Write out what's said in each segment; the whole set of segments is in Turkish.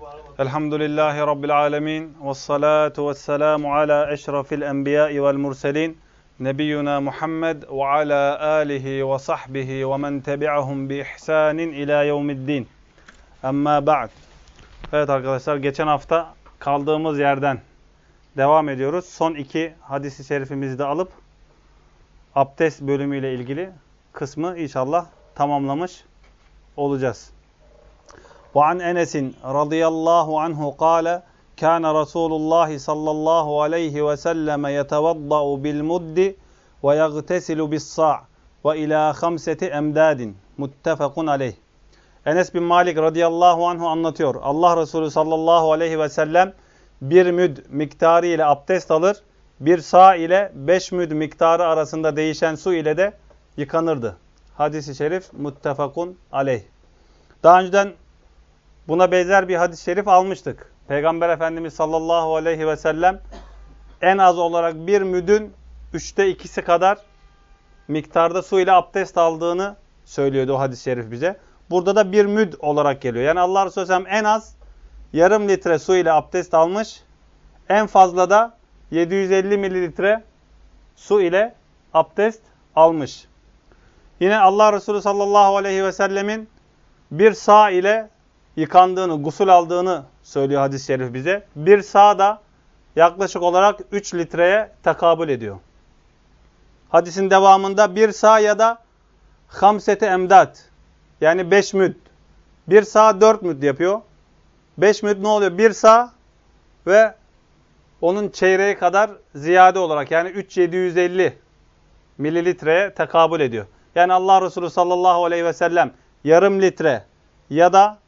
Elhamdülillahi Rabbil alemin. Vessalatu vesselamu ala eşrafil enbiyai vel murselin. Nebiyyuna Muhammed ve ala alihi ve sahbihi ve men tebi'ahum bi ihsanin ila yevmiddin. Amma ba'd. Evet arkadaşlar, geçen hafta kaldığımız yerden devam ediyoruz. Son iki hadis-i şerifimizi de alıp abdest bölümüyle ilgili kısmı inşallah tamamlamış olacağız. وعن أنس رضي الله عنه قال كان رسول الله صلى الله عليه وسلم يتوضأ بالمد ويغتسل بالصاع وإلى 5 أمداد متفق عليه. Enes bin Malik radıyallahu anhu anlatıyor. Allah Resulü sallallahu aleyhi ve sellem bir müd miktarı ile abdest alır, bir sağ ile 5 müd miktarı arasında değişen su ile de yıkanırdı. Hadis-i şerif muttefakun aleyh. Daha önceden buna benzer bir hadis-i şerif almıştık. Peygamber Efendimiz sallallahu aleyhi ve sellem en az olarak bir müdün 3'te 2'si kadar miktarda su ile abdest aldığını söylüyordu o hadis-i şerif bize. Burada da bir müd olarak geliyor. Yani Allah Resulü sellem en az yarım litre su ile abdest almış, en fazla da 750 mililitre su ile abdest almış. Yine Allah Resulü sallallahu aleyhi ve sellemin bir sağ ile yıkandığını, gusül aldığını söylüyor hadis-i şerif bize. Bir sağ da yaklaşık olarak 3 litreye tekabül ediyor. Hadisin devamında bir sağ ya da 5 emdat, yani 5 müd. Bir sağ 4 müd yapıyor. 5 müd ne oluyor? Bir sağ ve onun çeyreği kadar ziyade olarak, yani 3750 mililitreye tekabül ediyor. Yani Allah Resulü sallallahu aleyhi ve sellem yarım litre ya da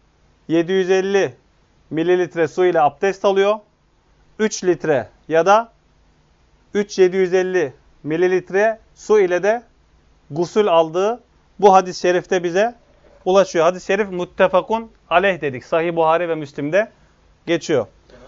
750 mililitre su ile abdest alıyor. 3 litre ya da 3750 mililitre su ile de gusül aldığı bu hadis-i şerifte bize ulaşıyor. Hadis-i şerif muttefakun aleyh dedik. Sahih Buhari ve Müslim'de geçiyor.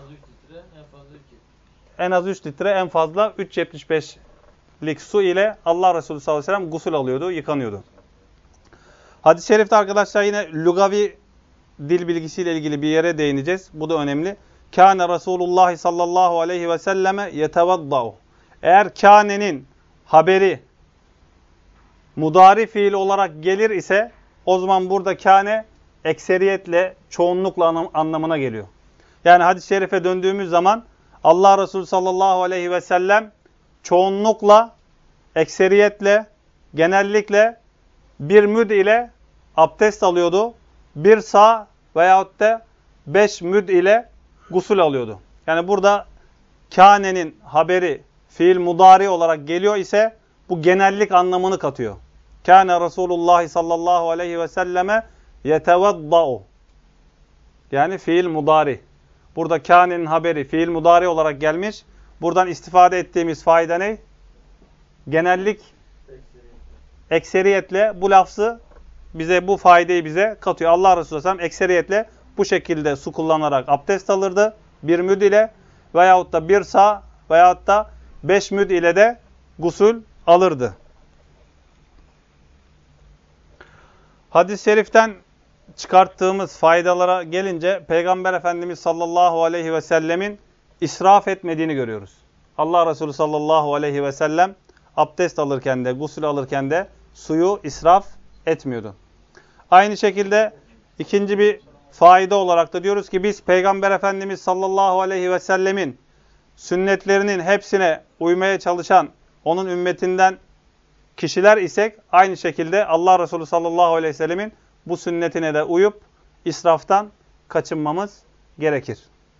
En az 3 litre, en fazla 3.75'lik su ile Allah Resulü sallallahu aleyhi ve sellem gusül alıyordu, yıkanıyordu. Hadis-i şerifte arkadaşlar yine lugavi dil bilgisiyle ilgili bir yere değineceğiz. Bu da önemli. Kâne Resulullah sallallahu aleyhi ve selleme yetevadda'u. Eğer kânenin haberi mudari fiil olarak gelir ise o zaman burada kâne ekseriyetle, çoğunlukla anlamına geliyor. Yani hadis-i şerife döndüğümüz zaman Allah Resulü sallallahu aleyhi ve sellem çoğunlukla, ekseriyetle, genellikle bir müd ile abdest alıyordu. Bir sağ veyahut da 5 müd ile gusül alıyordu. Yani burada kânenin haberi fiil mudari olarak geliyor ise bu genellik anlamını katıyor. Kâne Resulullah sallallahu aleyhi ve selleme yetevadda'u. Yani fiil mudari. Burada kânenin haberi fiil mudari olarak gelmiş. Buradan istifade ettiğimiz fayda ne? Genellik, ekseriyetle bu lafzı bize, bu faydayı bize katıyor. Allah Resulü sallallahu aleyhi ve sellem ekseriyetle bu şekilde su kullanarak abdest alırdı. Bir müd ile veyahut da bir sağ veyahut da 5 müd ile de gusül alırdı. Hadis-i şeriften çıkarttığımız faydalara gelince Peygamber Efendimiz sallallahu aleyhi ve sellemin israf etmediğini görüyoruz. Allah Resulü sallallahu aleyhi ve sellem abdest alırken de, gusül alırken de suyu israf etmiyordu. Aynı şekilde ikinci bir fayda olarak da diyoruz ki biz Peygamber Efendimiz sallallahu aleyhi ve sellemin sünnetlerinin hepsine uymaya çalışan onun ümmetinden kişiler isek aynı şekilde Allah Resulü sallallahu aleyhi ve sellemin bu sünnetine de uyup israftan kaçınmamız gerekir.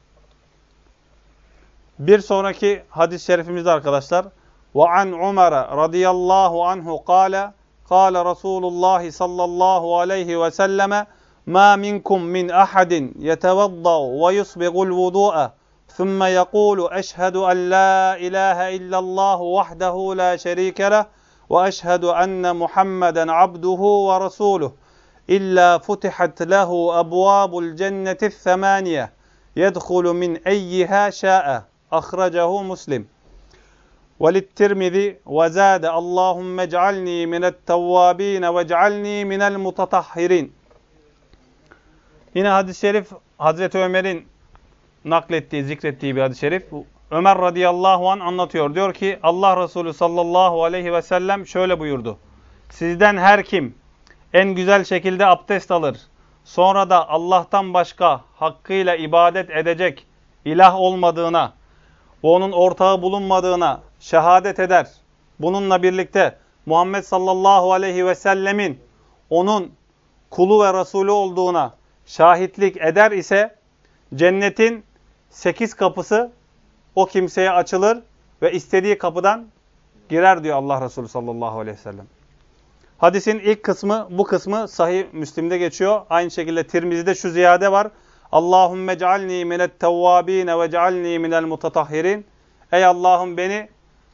Bir sonraki hadis-i şerifimizde arkadaşlar وَعَنْ عُمَرَ رَضِيَ اللّٰهُ عَنْهُ قَالَ قال رسول الله صلى الله عليه وسلم ما منكم من أحد يتوضأ ويصبغ الوضوء ثم يقول أشهد أن لا إله إلا الله وحده لا شريك له وأشهد أن محمدا عبده ورسوله إلا فتحت له أبواب الجنة الثمانية يدخل من أيها شاء أخرجه مسلم. وَلِلتِّرْمِذِ وَزَادَ اللّٰهُمَّ اجْعَلْنِي مِنَ التَّوَّابِينَ وَاجْعَلْنِي مِنَ الْمُتَطَهِّرِينَ. Yine hadis-i şerif Hazreti Ömer'in naklettiği, zikrettiği bir hadis-i şerif. Ömer radıyallahu anh anlatıyor. Diyor ki Allah Resulü sallallahu aleyhi ve sellem şöyle buyurdu. Sizden her kim en güzel şekilde abdest alır, sonra da Allah'tan başka hakkıyla ibadet edecek ilah olmadığına ve onun ortağı bulunmadığına şehadet eder. Bununla birlikte Muhammed sallallahu aleyhi ve sellemin onun kulu ve Resulü olduğuna şahitlik eder ise cennetin 8 kapısı o kimseye açılır ve istediği kapıdan girer diyor Allah Resulü sallallahu aleyhi ve sellem. Hadisin ilk kısmı, bu kısmı Sahih Müslim'de geçiyor. Aynı şekilde Tirmizi'de şu ziyade var. Allahümme cealni minet tevvabine ve cealni minel mutatahhirin. Ey Allah'ım beni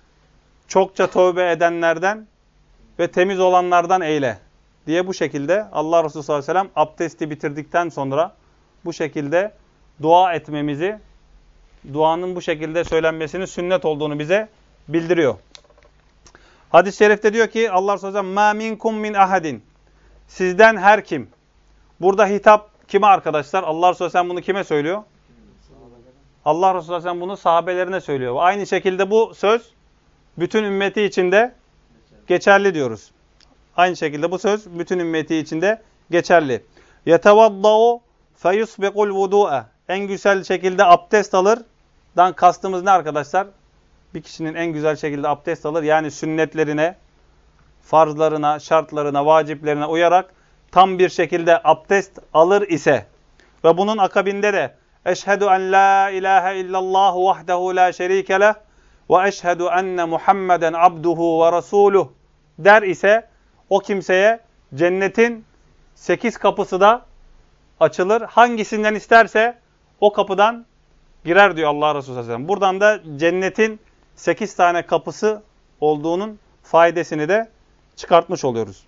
çokça tövbe edenlerden ve temiz olanlardan eyle diye bu şekilde Allah Resulü sallallahu aleyhi ve sellem abdesti bitirdikten sonra bu şekilde dua etmemizi, duanın bu şekilde söylenmesinin sünnet olduğunu bize bildiriyor. Hadis-i şerifte diyor ki Allah Resulü sallallahu aleyhi ve sellem مَا مِنْكُمْ مِنْ أَحَدٍ Sizden her kim. Burada hitap kime arkadaşlar? Allah Resulü sallallahu aleyhi ve sellem bunu kime söylüyor? Allah Resulü sallallahu aleyhi ve sellem bunu sahabelerine söylüyor. Aynı şekilde bu söz bütün ümmeti içinde geçerli diyoruz. Aynı şekilde bu söz bütün ümmeti içinde geçerli. يَتَوَضَّعُ فَيُسْبِقُ الْوُدُوءَ En güzel şekilde abdest alır. Dan kastımız ne arkadaşlar? Bir kişinin en güzel şekilde abdest alır. Yani sünnetlerine, farzlarına, şartlarına, vaciplerine uyarak tam bir şekilde abdest alır ise ve bunun akabinde de eşhedü en la ilahe illallah vahdehu la şerike leh ve eşhedü enne Muhammeden abduhu ve resuluh der ise o kimseye cennetin 8 kapısı da açılır. Hangisinden isterse o kapıdan girer diyor Allah Resulü sallallahu aleyhi ve sellem. Buradan da cennetin 8 tane kapısı olduğunun faydasını da çıkartmış oluyoruz.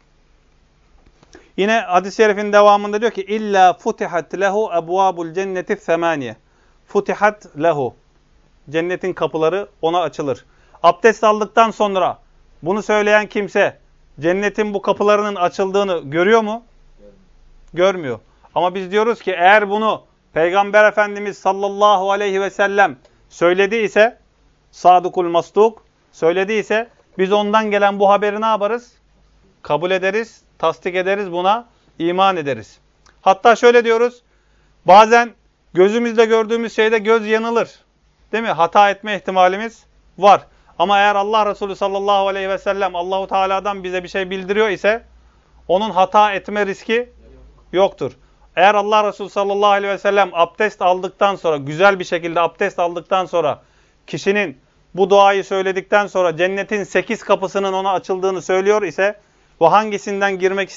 Yine hadis-i şerifin devamında diyor ki illa futihat lehu ebvabul cenneti semaniye. Futihat lehu. Cennetin kapıları ona açılır. Abdest aldıktan sonra bunu söyleyen kimse cennetin bu kapılarının açıldığını görüyor mu? Görmüyor. Ama biz diyoruz ki eğer bunu Peygamber Efendimiz sallallahu aleyhi ve sellem söylediyse, sadukul masduk söylediyse biz ondan gelen bu haberi ne yaparız? Kabul ederiz, tasdik ederiz, buna iman ederiz. Hatta şöyle diyoruz, bazen gözümüzle gördüğümüz şeyde göz yanılır. Değil mi? Hata etme ihtimalimiz var. Ama eğer Allah Resulü sallallahu aleyhi ve sellem Allahu Teala'dan bize bir şey bildiriyor ise onun hata etme riski yoktur. Eğer Allah Resulü sallallahu aleyhi ve sellem abdest aldıktan sonra, güzel bir şekilde abdest aldıktan sonra kişinin bu duayı söyledikten sonra cennetin 8 kapısının ona açıldığını söylüyor ise ve hangisinden girmek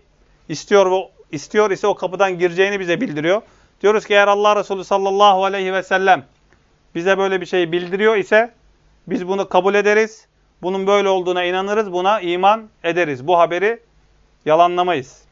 istiyor ise o kapıdan gireceğini bize bildiriyor. Diyoruz ki eğer Allah Resulü sallallahu aleyhi ve sellem bize böyle bir şey bildiriyor ise biz bunu kabul ederiz. Bunun böyle olduğuna inanırız, buna iman ederiz. Bu haberi yalanlamayız.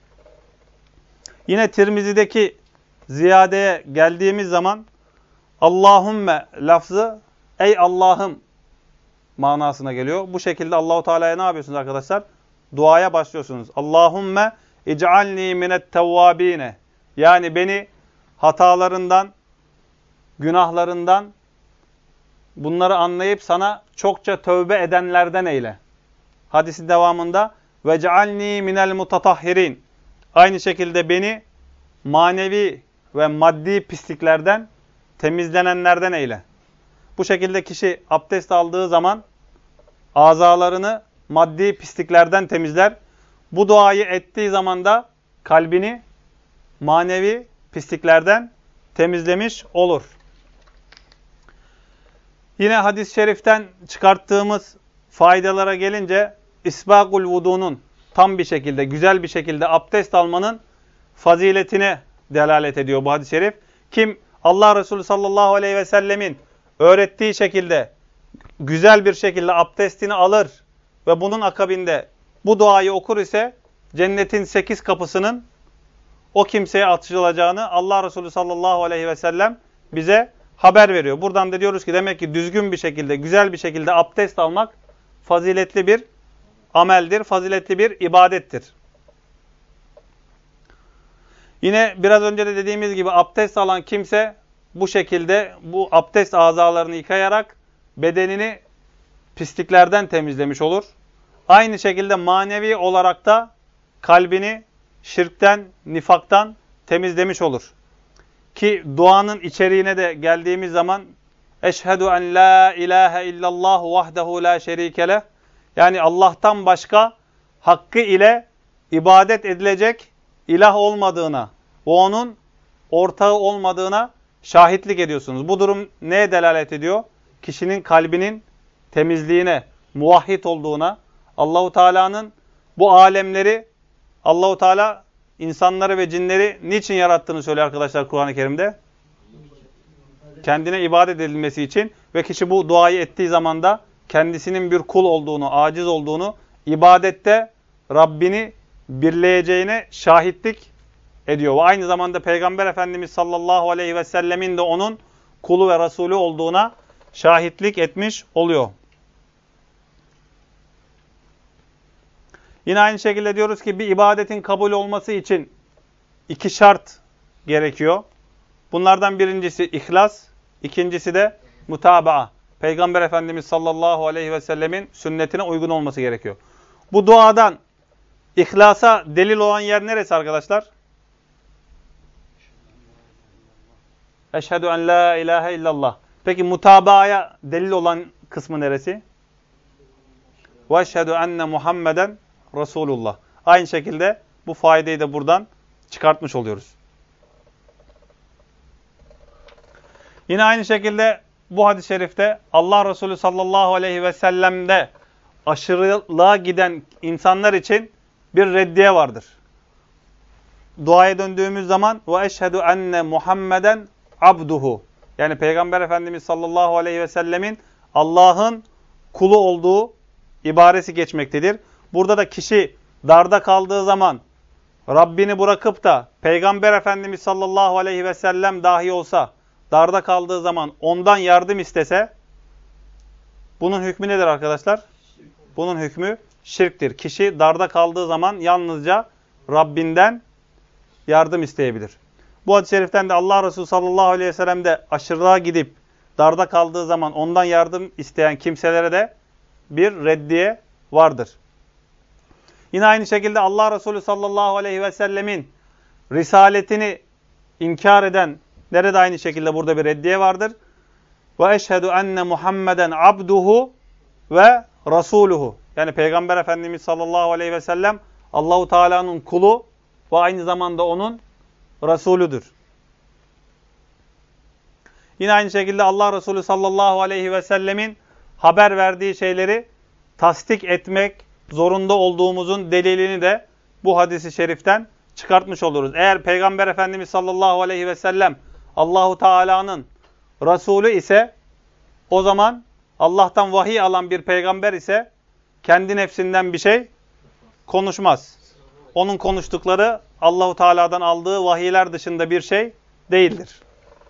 Yine Tirmizi'deki ziyadeye geldiğimiz zaman Allahümme lafzı ey Allah'ım manasına geliyor. Bu şekilde Allahu Teala'ya ne yapıyorsunuz arkadaşlar? Duaya başlıyorsunuz. Allahümme ic'alni minet tevvabine. Yani beni hatalarından, günahlarından bunları anlayıp sana çokça tövbe edenlerden eyle. Hadisin devamında ve cealni minel mutatahhirin. Aynı şekilde beni manevi ve maddi pisliklerden temizlenenlerden eyle. Bu şekilde kişi abdest aldığı zaman azalarını maddi pisliklerden temizler. Bu duayı ettiği zaman da kalbini manevi pisliklerden temizlemiş olur. Yine hadis-i şeriften çıkarttığımız faydalara gelince isbagul vudunun tam bir şekilde, güzel bir şekilde abdest almanın faziletine delalet ediyor bu hadis-i şerif. Kim Allah Resulü sallallahu aleyhi ve sellemin öğrettiği şekilde güzel bir şekilde abdestini alır ve bunun akabinde bu duayı okur ise cennetin 8 kapısının o kimseye açılacağını Allah Resulü sallallahu aleyhi ve sellem bize haber veriyor. Buradan da diyoruz ki demek ki düzgün bir şekilde, güzel bir şekilde abdest almak faziletli bir ameldir, faziletli bir ibadettir. Yine biraz önce de dediğimiz gibi abdest alan kimse bu şekilde bu abdest azalarını yıkayarak bedenini pisliklerden temizlemiş olur. Aynı şekilde manevi olarak da kalbini şirkten, nifaktan temizlemiş olur. Ki duanın içeriğine de geldiğimiz zaman Eşhedü en la ilahe illallah vahdehu la şerike leh. Yani Allah'tan başka hakkı ile ibadet edilecek ilah olmadığına, o onun ortağı olmadığına şahitlik ediyorsunuz. Bu durum neye delalet ediyor? Kişinin kalbinin temizliğine, muvahhid olduğuna, Allahu Teala'nın bu alemleri, Allahu Teala insanları ve cinleri niçin yarattığını söylüyor arkadaşlar Kur'an-ı Kerim'de. Kendine ibadet edilmesi için ve kişi bu duayı ettiği zaman da kendisinin bir kul olduğunu, aciz olduğunu, ibadette Rabbini birleyeceğine şahitlik ediyor. Ve aynı zamanda Peygamber Efendimiz sallallahu aleyhi ve sellemin de onun kulu ve Resulü olduğuna şahitlik etmiş oluyor. Yine aynı şekilde diyoruz ki bir ibadetin kabul olması için iki şart gerekiyor. Bunlardan birincisi ihlas, ikincisi de mutabaa. Peygamber Efendimiz sallallahu aleyhi ve sellemin sünnetine uygun olması gerekiyor. Bu duadan ihlasa delil olan yer neresi arkadaşlar? Eşhedü en la ilahe illallah. Peki mutabaaya delil olan kısmı neresi? Ve eşhedü enne Muhammeden Resulullah. Aynı şekilde bu faydayı da buradan çıkartmış oluyoruz. Yine aynı şekilde bu hadis-i şerifte Allah Resulü sallallahu aleyhi ve sellem'de aşırılığa giden insanlar için bir reddiye vardır. Duaya döndüğümüz zaman ve eşhedü enne Muhammeden abduhu. Yani Peygamber Efendimiz sallallahu aleyhi ve sellemin Allah'ın kulu olduğu ibaresi geçmektedir. Burada da kişi darda kaldığı zaman Rabbini bırakıp da Peygamber Efendimiz sallallahu aleyhi ve sellem dahi olsa darda kaldığı zaman ondan yardım istese bunun hükmü nedir arkadaşlar? Bunun hükmü şirktir. Kişi darda kaldığı zaman yalnızca Rabbinden yardım isteyebilir. Bu hadis-i şeriften de Allah Resulü sallallahu aleyhi ve sellem de aşırılığa gidip darda kaldığı zaman ondan yardım isteyen kimselere de bir reddiye vardır. Yine aynı şekilde Allah Resulü sallallahu aleyhi ve sellemin risaletini inkar edenlere de aynı şekilde burada bir reddiye vardır. Ve eşhedü enne Muhammeden abduhu ve rasuluhu. Yani Peygamber Efendimiz sallallahu aleyhi ve sellem Allahu Teala'nın kulu ve aynı zamanda onun Resulüdür. Yine aynı şekilde Allah Resulü sallallahu aleyhi ve sellemin haber verdiği şeyleri tasdik etmek zorunda olduğumuzun delilini de bu hadisi şeriften çıkartmış oluruz. Eğer Peygamber Efendimiz sallallahu aleyhi ve sellem Allahu Teala'nın Resulü ise o zaman Allah'tan vahiy alan bir peygamber ise kendi nefsinden bir şey konuşmaz. Onun konuştukları Allahu Teala'dan aldığı vahiyler dışında bir şey değildir.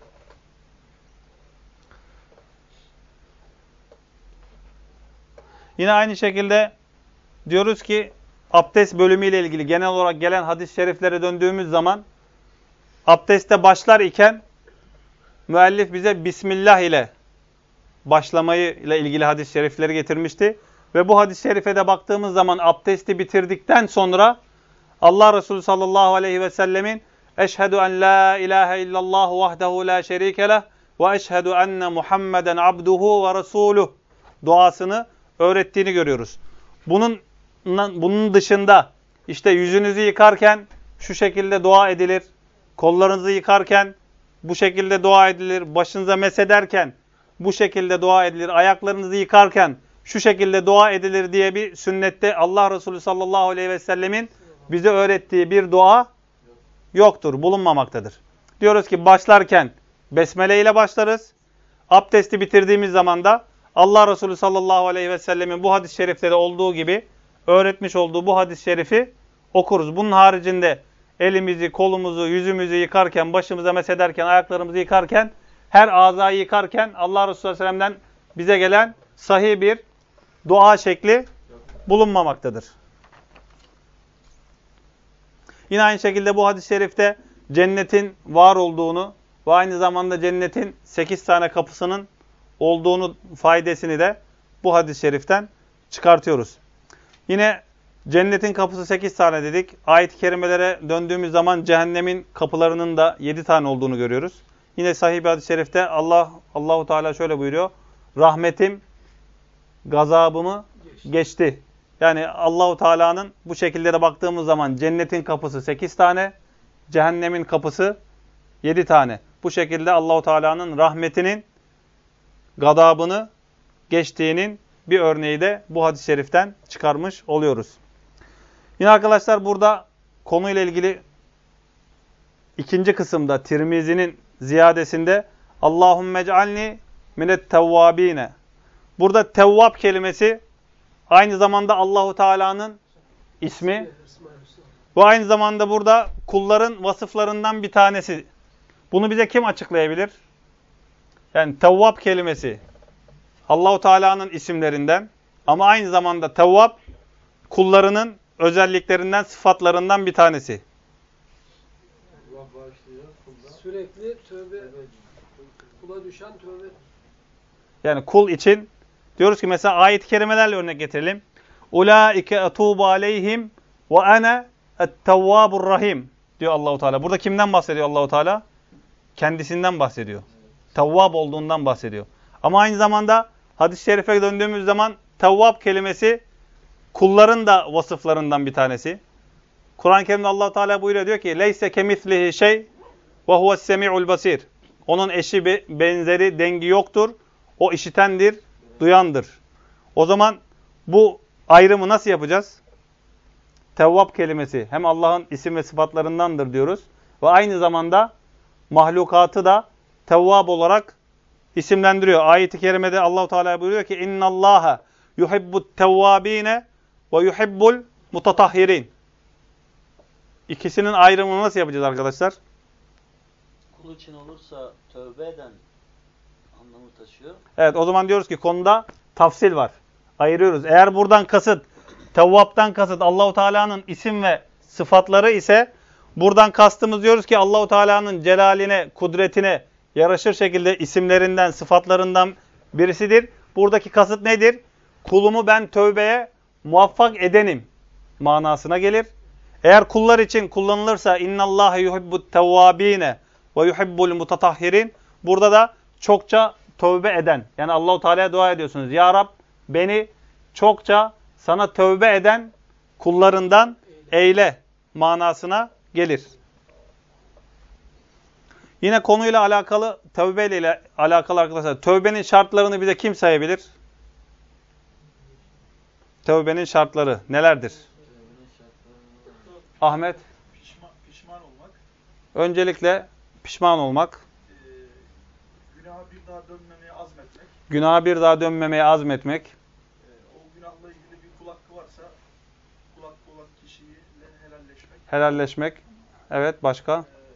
Yine aynı şekilde diyoruz ki abdest bölümüyle ilgili genel olarak gelen hadis-i şeriflere döndüğümüz zaman abdeste başlar iken müellif bize Bismillah ile başlamayı ile ilgili hadis-i şerifleri getirmişti. Ve bu hadis-i şerife de baktığımız zaman abdesti bitirdikten sonra Allah Resulü sallallahu aleyhi ve sellemin Eşhedü en la ilahe illallah vahdehu la şerike leh ve eşhedü enne Muhammeden abduhu ve resuluh duasını öğrettiğini görüyoruz. Bunun dışında işte yüzünüzü yıkarken şu şekilde dua edilir. Kollarınızı yıkarken bu şekilde dua edilir. Başınıza mesederken bu şekilde dua edilir. Ayaklarınızı yıkarken şu şekilde dua edilir diye bir sünnette Allah Resulü sallallahu aleyhi ve sellemin bize öğrettiği bir dua yoktur, bulunmamaktadır. Diyoruz ki başlarken besmele ile başlarız. Abdesti bitirdiğimiz zaman da Allah Resulü sallallahu aleyhi ve sellemin bu hadis-i şerifte de olduğu gibi öğretmiş olduğu bu hadis-i şerifi okuruz. Bunun haricinde elimizi, kolumuzu, yüzümüzü yıkarken, başımıza mesederken, ayaklarımızı yıkarken, her azayı yıkarken Allah Resulü sallallahu aleyhi ve sellem'den bize gelen sahih bir dua şekli bulunmamaktadır. Yine aynı şekilde bu hadis-i şerifte cennetin var olduğunu ve aynı zamanda cennetin 8 tane kapısının olduğunu faydasını da bu hadis-i şeriften çıkartıyoruz. Yine cennetin kapısı 8 tane dedik. Ayet-i kerimelere döndüğümüz zaman cehennemin kapılarının da 7 tane olduğunu görüyoruz. Yine sahih bir hadis-i şerifte Allahu Teala şöyle buyuruyor. Rahmetim gazabımı geçti. Yani Allahu Teala'nın bu şekilde de baktığımız zaman cennetin kapısı 8 tane, cehennemin kapısı 7 tane. Bu şekilde Allahu Teala'nın rahmetinin gazabını geçtiğinin bir örneği de bu hadis-i şeriften çıkarmış oluyoruz. Yine arkadaşlar burada konuyla ilgili ikinci kısımda Tirmizi'nin ziyadesinde Allahümme ec'alni minet tevvabine. Burada tevvab kelimesi aynı zamanda Allahu Teala'nın ismi ve aynı zamanda burada kulların vasıflarından bir tanesi. Bunu bize kim açıklayabilir? Yani tevvab kelimesi Allahu Teala'nın isimlerinden ama aynı zamanda tevvab kullarının özelliklerinden, sıfatlarından bir tanesi. Sürekli tövbe, kula düşen tövbe. Yani kul için diyoruz ki mesela ayet-i kerimelerle örnek getirelim. Ulaike etubu aleyhim ve ana et-tevvabur rahim diyor Allahu Teala. Burada kimden bahsediyor Allahu Teala? Kendisinden bahsediyor. Tevvab olduğundan bahsediyor. Ama aynı zamanda hadis-i şerife döndüğümüz zaman tevvab kelimesi kulların da vasıflarından bir tanesi. Kur'an-ı Kerim'de Allah Teala buyuruyor diyor ki: "Leyse kemislihi şey ve huves-semi'ul basir." Onun eşi benzeri dengi yoktur. O işitendir, duyandır. O zaman bu ayrımı nasıl yapacağız? Tevvab kelimesi hem Allah'ın isim ve sıfatlarındandır diyoruz ve aynı zamanda mahlukatı da tevvab olarak isimlendiriyor. Ayet-i kerimede Allahu Teala buyuruyor ki: "İnnallaha yuhibbut tevvabine ve yuhibbul mutatahhirin." İkisinin ayrımını nasıl yapacağız arkadaşlar? Kul için olursa tövbe eden anlamı taşıyor. Evet, o zaman diyoruz ki konuda tafsil var. Ayırıyoruz. Eğer buradan kasıt, tevvaptan kasıt Allahu Teala'nın isim ve sıfatları ise buradan kastımız diyoruz ki Allahu Teala'nın celaline, kudretine yaraşır şekilde isimlerinden, sıfatlarından birisidir. Buradaki kasıt nedir? Kulumu ben tövbeye muvaffak edenim manasına gelir. Eğer kullar için kullanılırsa innallâhe yuhibbut tevvâbîne ve yuhibbul mutatahhirin, burada da çokça tövbe eden, yani Allahu Teala'ya dua ediyorsunuz. Ya Rab, beni çokça sana tövbe eden kullarından eyle manasına gelir. Yine konuyla alakalı, tövbeyle alakalı arkadaşlar, tövbenin şartlarını bize kim sayabilir? Tövbenin şartları nelerdir? Ahmet? Pişman olmak. Öncelikle pişman olmak. Günaha bir daha dönmemeye azmetmek. Günaha bir daha dönmemeye azmetmek. O günahla ilgili bir kul hakkı varsa kul hakkı olan kişiyle helalleşmek. Helalleşmek. Evet, başka?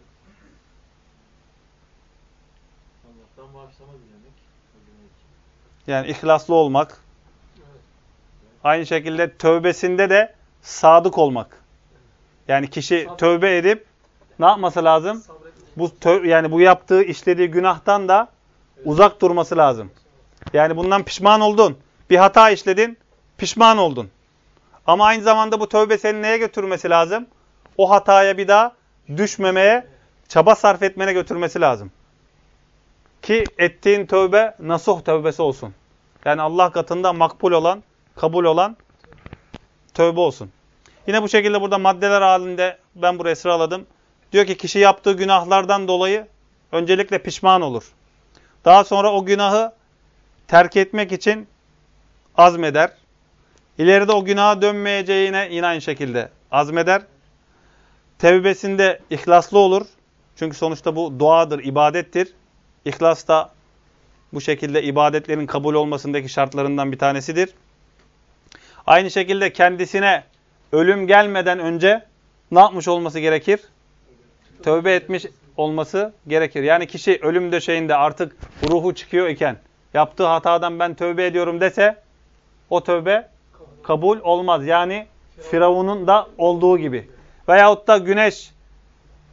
Allah'tan bağışlama dilemek. Yani ihlaslı olmak. Aynı şekilde tövbesinde de sadık olmak. Yani kişi tövbe edip ne yapması lazım? Yani bu yaptığı, işlediği günahtan da uzak durması lazım. Yani bundan pişman oldun. Bir hata işledin, pişman oldun. Ama aynı zamanda bu tövbe seni neye götürmesi lazım? O hataya bir daha düşmemeye, çaba sarf etmene götürmesi lazım. Ki ettiğin tövbe nasuh tövbesi olsun. Yani Allah katında makbul olan, kabul olan tövbe olsun. Yine bu şekilde burada maddeler halinde ben buraya sıraladım. Diyor ki kişi yaptığı günahlardan dolayı öncelikle pişman olur. Daha sonra o günahı terk etmek için azmeder. İleride o günaha dönmeyeceğine yine aynı şekilde azmeder. Tevbesinde ihlaslı olur. Çünkü sonuçta bu duadır, ibadettir. İhlas da bu şekilde ibadetlerin kabul olmasındaki şartlarından bir tanesidir. Aynı şekilde kendisine ölüm gelmeden önce ne yapmış olması gerekir? Tövbe etmiş olması gerekir. Yani kişi ölüm döşeğinde artık ruhu çıkıyor iken yaptığı hatadan ben tövbe ediyorum dese o tövbe kabul olmaz. Yani Firavun'un da olduğu gibi. Veyahut da güneş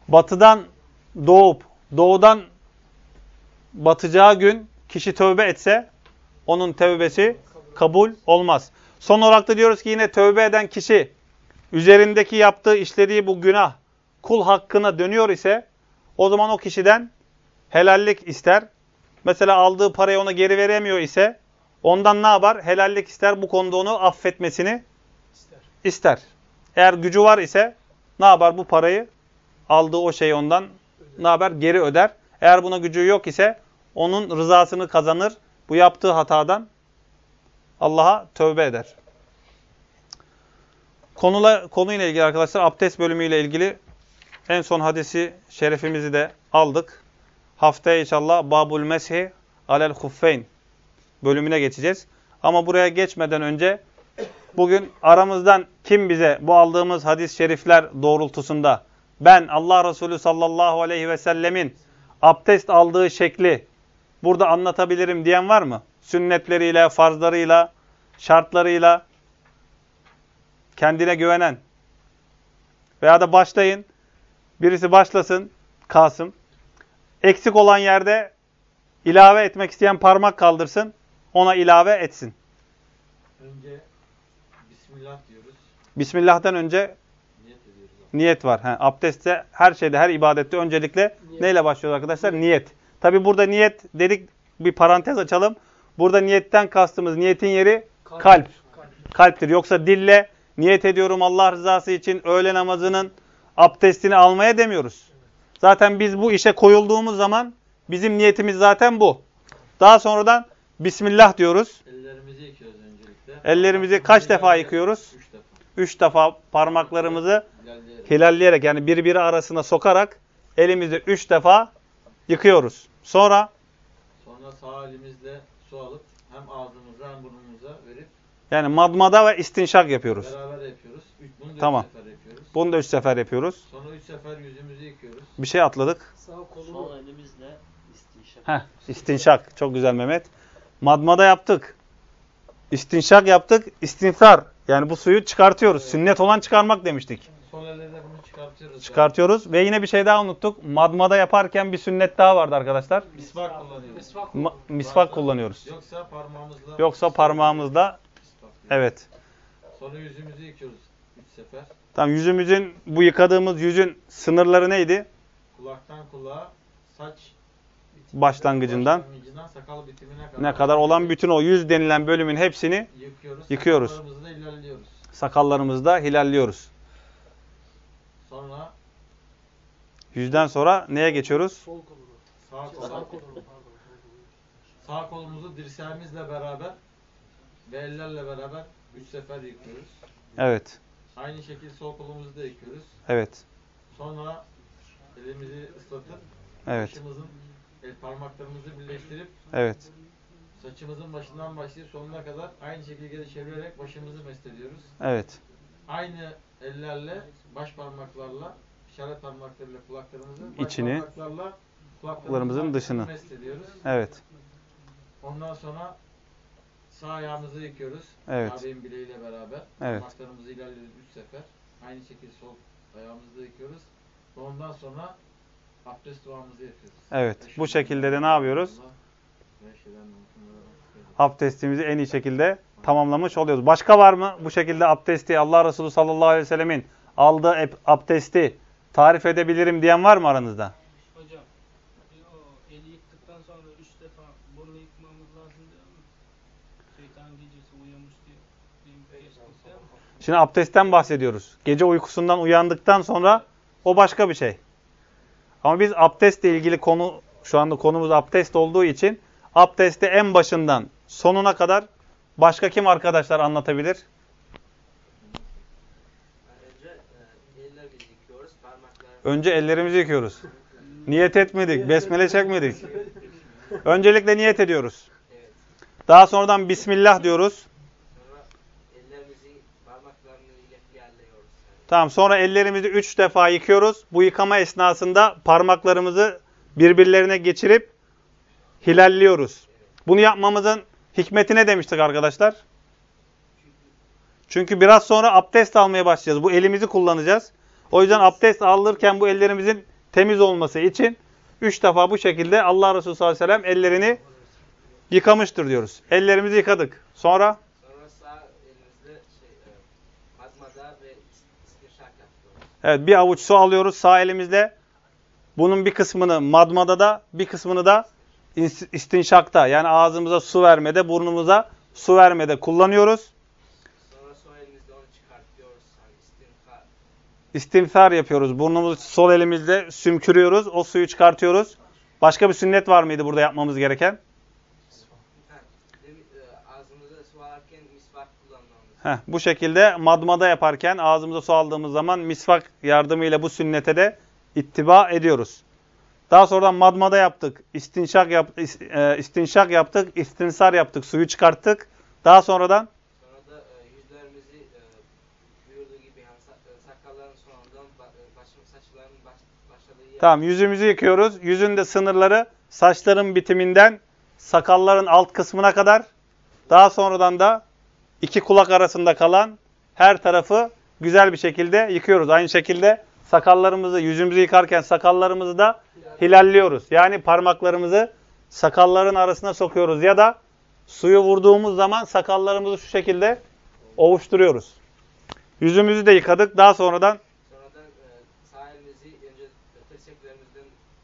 batıdan doğup doğudan batacağı gün kişi tövbe etse onun tövbesi kabul olmaz. Son olarak da diyoruz ki yine tövbe eden kişi üzerindeki yaptığı, işlediği bu günah kul hakkına dönüyor ise o zaman o kişiden helallik ister. Mesela aldığı parayı ona geri veremiyor ise ondan ne yapar? Helallik ister. Bu konuda onu affetmesini ister. Eğer gücü var ise ne yapar? Bu parayı aldığı o şeyi ondan ne yapar? Geri öder. Eğer buna gücü yok ise onun rızasını kazanır. Bu yaptığı hatadan Allah'a tövbe eder. Konuyla ilgili arkadaşlar abdest bölümüyle ilgili en son hadisi şerefimizi de aldık. Haftaya inşallah Babul Meshi alel Huffeyn bölümüne geçeceğiz. Ama buraya geçmeden önce bugün aramızdan kim bize bu aldığımız hadis-i şerifler doğrultusunda ben Allah Resulü sallallahu aleyhi ve sellemin abdest aldığı şekli burada anlatabilirim diyen var mı? Sünnetleriyle, farzlarıyla, şartlarıyla kendine güvenen. Veya da başlayın. Birisi başlasın. Kasım. Eksik olan yerde ilave etmek isteyen parmak kaldırsın. Ona ilave etsin. Önce Bismillah diyoruz. Bismillah'tan önce Niyet ediyoruz. niyet var. Abdestte, her şeyde, her ibadette öncelikle neyle başlıyoruz arkadaşlar? Niyet. Tabi burada niyet dedik, bir parantez açalım. Burada niyetten kastımız, niyetin yeri kalp. Kalptir. Yoksa dille niyet ediyorum Allah rızası için öğle namazının abdestini almaya demiyoruz. Zaten biz bu işe koyulduğumuz zaman bizim niyetimiz zaten bu. Daha sonradan Bismillah diyoruz. Ellerimizi yıkıyoruz öncelikle. Ellerimizi kaç defa yıkıyoruz? 3 defa. 3 defa parmaklarımızı İlerleyerek. hilalleyerek yani birbiri arasına sokarak elimizi 3 defa yıkıyoruz. Sonra Sağ elimizle su alıp hem ağzımıza hem burnumuza verip yani madmada ve istinşak yapıyoruz. beraber yapıyoruz. Bunu da Tamam. 3 sefer yapıyoruz. Bunu da 3 sefer yapıyoruz. Sonra 3 sefer yüzümüzü yıkıyoruz. Bir şey atladık. Sağ kolumu Sol elimizle istinşak. Heh, istinşak. Çok güzel Mehmet. Madmada yaptık. İstinşak yaptık. İstinsar. Yani bu suyu çıkartıyoruz. Sünnet olan çıkarmak demiştik. sol elle de bunu çıkartıyoruz. Çıkartıyoruz. Ve yine bir şey daha unuttuk. Madmada yaparken bir sünnet daha vardı arkadaşlar. Misvak kullanıyoruz. Misvak kullanıyoruz. Yoksa parmağımızla Yoksa misvak. evet. Sonra yüzümüzü yıkıyoruz 3 sefer. Tamam, yüzümüzün, bu yıkadığımız yüzün sınırları neydi? Kulaktan kulağa, saç Başlangıcından sakal bitimine kadar. ne kadar olan bütün o yüz denilen bölümün hepsini yıkıyoruz. Sakallarımızı da ilerliyoruz. Sakallarımızı da hilalliyoruz. Sonra Yüzden sonra neye geçiyoruz? sol kolunu. Sağ kolumuzu dirseğimizle beraber ve ellerle beraber 3 sefer yıkıyoruz. Evet. Aynı şekilde sol kolumuzu da yıkıyoruz. Evet. Sonra elimizi ıslatıp Evet. başımızın parmaklarımızı birleştirip Evet. saçımızın başından başlayıp sonuna kadar aynı şekilde geri çevirerek başımızı mesediyoruz. Evet. Aynı ellerle, baş parmaklarla, işaret parmaklarıyla kulaklarımızı, baş İçini, parmaklarla kulaklarımızın dışını mesediyoruz. Evet. Ondan sonra sağ ayağımızı yıkıyoruz. Evet. Kabe'nin bileğiyle beraber. Evet. Parmaklarımızı ilerliyoruz 3 sefer. Aynı şekilde sol ayağımızı da yıkıyoruz. Ve ondan sonra abdest duamızı yapıyoruz. Evet. Bu şekilde de ne yapıyoruz? Abdestimizi en iyi şekilde tamamlamış oluyoruz. Başka var mı bu şekilde abdesti, Allah Resulü sallallahu aleyhi ve sellemin aldığı abdesti tarif edebilirim diyen var mı aranızda? Hocam, o eli yıktıktan sonra 3 defa burnu yıkmamız lazım değil mi? Şeytan gecesi uyanmış diye. Şimdi abdestten bahsediyoruz. Gece uykusundan uyandıktan sonra o başka bir şey. Ama biz abdestle ilgili konu, şu anda konumuz abdest olduğu için abdesti en başından sonuna kadar başka kim arkadaşlar anlatabilir? Önce ellerimizi yıkıyoruz. Niyet etmedik, besmele çekmedik. Öncelikle niyet ediyoruz. Daha sonradan Bismillah diyoruz. Tamam, sonra ellerimizi 3 defa yıkıyoruz. Bu yıkama esnasında parmaklarımızı birbirlerine geçirip hilalliyoruz. Bunu yapmamızın hikmeti ne demiştik arkadaşlar? Çünkü biraz sonra abdest almaya başlayacağız. Bu elimizi kullanacağız. O yüzden abdest alırken bu ellerimizin temiz olması için 3 defa bu şekilde Allah Resulü sallallahu aleyhi ve sellem ellerini yıkamıştır diyoruz. Ellerimizi yıkadık. Sonra Sonra sağ elimizde mazmada ve istinşak yapıyoruz. evet, bir avuç su alıyoruz sağ elimizle. Bunun bir kısmını madmadada, bir kısmını da istinşakta, yani ağzımıza su vermede, burnumuza su vermede kullanıyoruz. Sonra sol elimizde onu çıkartıyoruz. Hani İstinfar yapıyoruz. Burnumuzu sol elimizle sümkürüyoruz. O suyu çıkartıyoruz. Başka bir sünnet var mıydı burada yapmamız gereken? Ağzımıza su alırken misvak kullanmamız. Bu şekilde madmada yaparken ağzımıza su aldığımız zaman misvak yardımıyla bu sünnete de ittiba ediyoruz. Daha sonra madmada yaptık, istinşak yaptık, istinsar yaptık, suyu çıkarttık. Daha sonradan Sonra da yüzlerimizi buyurduğu gibi yani sakalların sonradan saçların başladığı yer. tamam, yüzümüzü yıkıyoruz. Yüzün de sınırları saçların bitiminden sakalların alt kısmına kadar. Daha sonradan da iki kulak arasında kalan her tarafı güzel bir şekilde yıkıyoruz. Aynı şekilde sakallarımızı, yüzümüzü yıkarken sakallarımızı da hilalliyoruz. Yani parmaklarımızı sakalların arasına sokuyoruz ya da suyu vurduğumuz zaman sakallarımızı şu şekilde ovuşturuyoruz. Yüzümüzü de yıkadık. Daha sonradan Sağ elimizi önce dirseklerimizden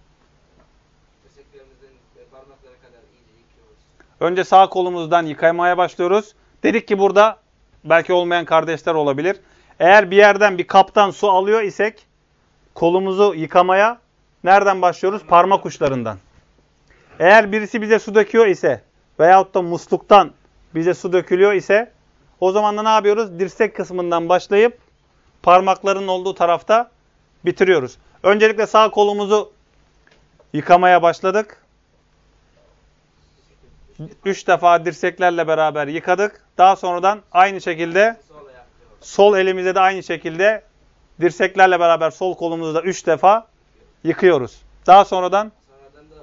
parmaklara kadar iyice yıkıyoruz. önce sağ kolumuzdan yıkamaya başlıyoruz. Dedik ki burada belki olmayan kardeşler olabilir. Eğer bir yerden bir kaptan su alıyor isek kolumuzu yıkamaya nereden başlıyoruz? Parmak uçlarından. Eğer birisi bize su döküyor ise veyahut da musluktan bize su dökülüyor ise o zaman da ne yapıyoruz? Dirsek kısmından başlayıp parmakların olduğu tarafta bitiriyoruz. Öncelikle sağ kolumuzu yıkamaya başladık. 3 defa dirseklerle beraber yıkadık. Daha sonradan aynı şekilde sol elimize de aynı şekilde dirseklerle beraber sol kolumuzu da 3 defa yıkıyoruz. Daha sonradan da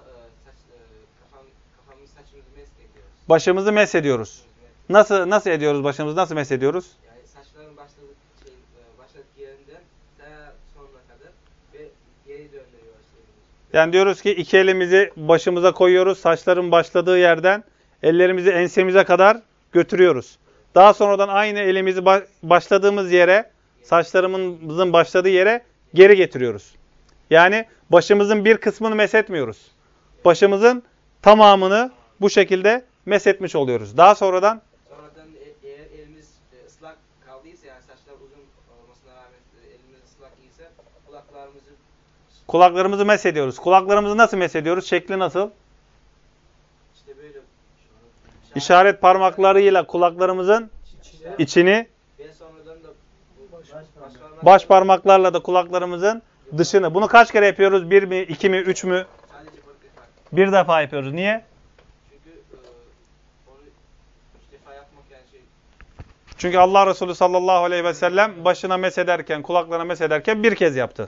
kafamızı saçımızı mesh ediyoruz. başımızı mesh ediyoruz. Nasıl ediyoruz başımızı? Nasıl mesh ediyoruz? Yani saçların başladık yerinden daha sonuna kadar ve geri döndürüyoruz elimizi. Yani diyoruz ki iki elimizi başımıza koyuyoruz. Saçların başladığı yerden ellerimizi ensemize kadar götürüyoruz. Daha sonradan aynı elimizi başladığımız yere, saçlarımızın başladığı yere geri getiriyoruz. Yani başımızın bir kısmını meshetmiyoruz. Başımızın tamamını bu şekilde meshetmiş oluyoruz. Daha sonradan Eğer elimiz ıslak kaldıysa, yani saçlar uzun olmasına rağmen elimiz ıslak ise kulaklarımızı meshediyoruz. Kulaklarımızı nasıl meshediyoruz? Şekli nasıl? işte böyle İşaret parmaklarıyla kulaklarımızın içini, ve sonradan da baş parmaklarla da kulaklarımızın dışını. Bunu kaç kere yapıyoruz? 1 mi, 2 mi, 3 mü? sadece bir defa. Bir defa yapıyoruz. Niye? Çünkü onu 3 defa yapmak yani Çünkü Allah Resulü sallallahu aleyhi ve sellem başına mesederken, kulaklarına mesederken bir kez yaptı.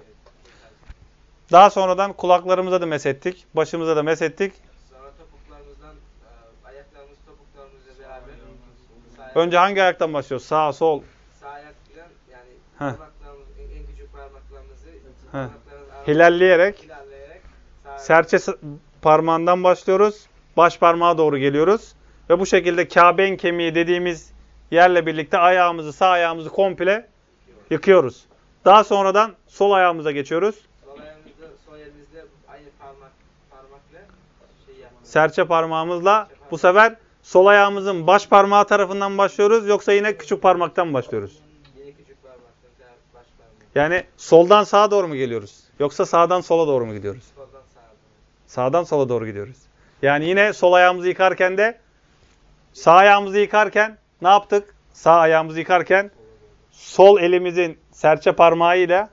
Daha sonradan kulaklarımıza da meshettik, başımıza da meshettik. sonra topuklarımızdan ayaklarımız topuklarımızla beraber Önce hangi ayaktan başlıyoruz? Sağ, sol. sağ ayak bilen yani parmaklarımız, en küçük parmaklarımızı parmakların arasında Hilalleyerek, ilerleyerek serçe parmağından başlıyoruz. Baş parmağa doğru geliyoruz. Ve bu şekilde Kabe'nin kemiği dediğimiz yerle birlikte ayağımızı, sağ ayağımızı komple yıkıyoruz. Daha sonradan sol ayağımıza geçiyoruz. sol elimizle aynı parmakla yapıyoruz. Serçe parmağımızla bu sefer sol ayağımızın baş parmağı tarafından başlıyoruz. Yoksa yine küçük parmaktan başlıyoruz. Yine küçük parmaktan baş parmak. Yani soldan sağa doğru mu geliyoruz? Yoksa sağdan sola doğru mu gidiyoruz? Soldan sağa doğru. Sağdan sola doğru gidiyoruz. Yani yine sol ayağımızı yıkarken de sağ ayağımızı yıkarken ne yaptık? Sağ ayağımızı yıkarken sol elimizin serçe parmağıyla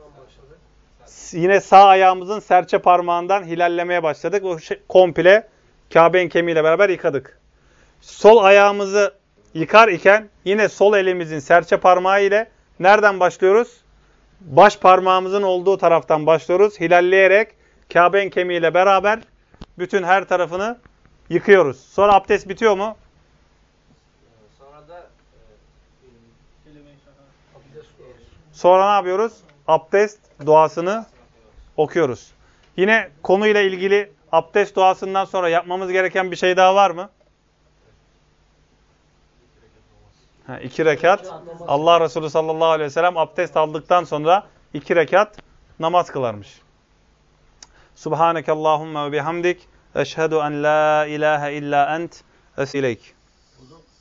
yine sağ ayağımızın serçe parmağından hilallemeye başladık. O komple Kabe'nin kemiğiyle beraber yıkadık. Sol ayağımızı yıkar iken yine sol elimizin serçe parmağı ile nereden başlıyoruz? Baş parmağımızın olduğu taraftan başlıyoruz. Hilalleyerek Kabe'nin kemiğiyle beraber bütün her tarafını yıkıyoruz. Sonra abdest bitiyor mu? Sonra da Sonra ne yapıyoruz? Abdest duasını okuyoruz. Yine konuyla ilgili abdest duasından sonra yapmamız gereken bir şey daha var mı? 2 rekat. Allah Resulü sallallahu aleyhi ve sellem abdest aldıktan sonra 2 rekat namaz kılarmış. Subhaneke Allahumma ve bihamdik. Eşhedü en la ilahe illa ent. Esileyk.